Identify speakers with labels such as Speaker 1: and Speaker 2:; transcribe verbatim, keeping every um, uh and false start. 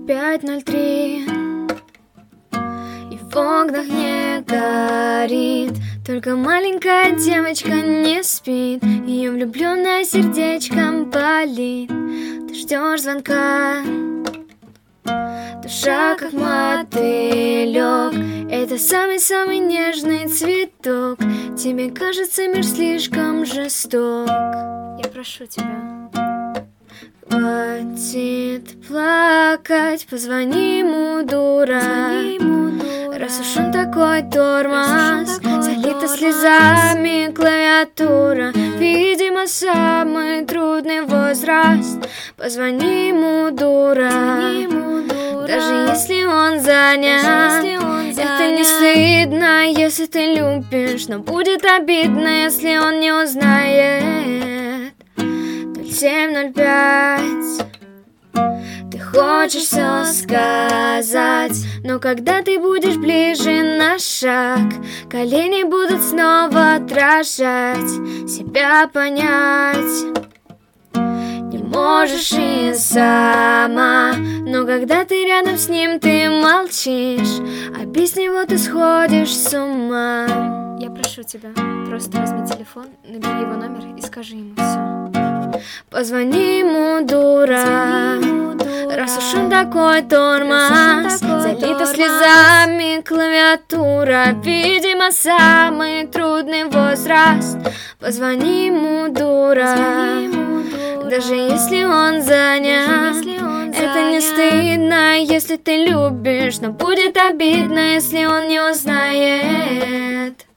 Speaker 1: пять ноль три, и в окнах не горит. Только маленькая девочка не спит, ее влюбленное сердечко болит. Ты ждешь звонка, душа как мотылек. Это самый-самый нежный цветок. Тебе кажется мир слишком жесток. Я прошу тебя, хватит плакать, позвони ему, дура. Раз уж он такой тормоз, залита слезами клавиатура. Видимо, самый трудный возраст. Позвони ему, дура. Даже если он занят, это не стыдно, если ты любишь. Но будет обидно, если он не узнает. ноль семь ноль пять. Ты хочешь все сказать, но когда ты будешь ближе на шаг, колени будут снова дрожать. Себя понять не можешь и сама, но когда ты рядом с ним, ты молчишь, а без него ты сходишь с ума. Я прошу тебя, просто возьми телефон, набери его номер и скажи ему все. Позвони ему, дура. Раз уж он такой тормоз, залита слезами клавиатура. Видимо, самый трудный возраст. Позвони ему, дура. Даже если он занят, это не стыдно, если ты любишь. Но будет обидно, если он не узнает.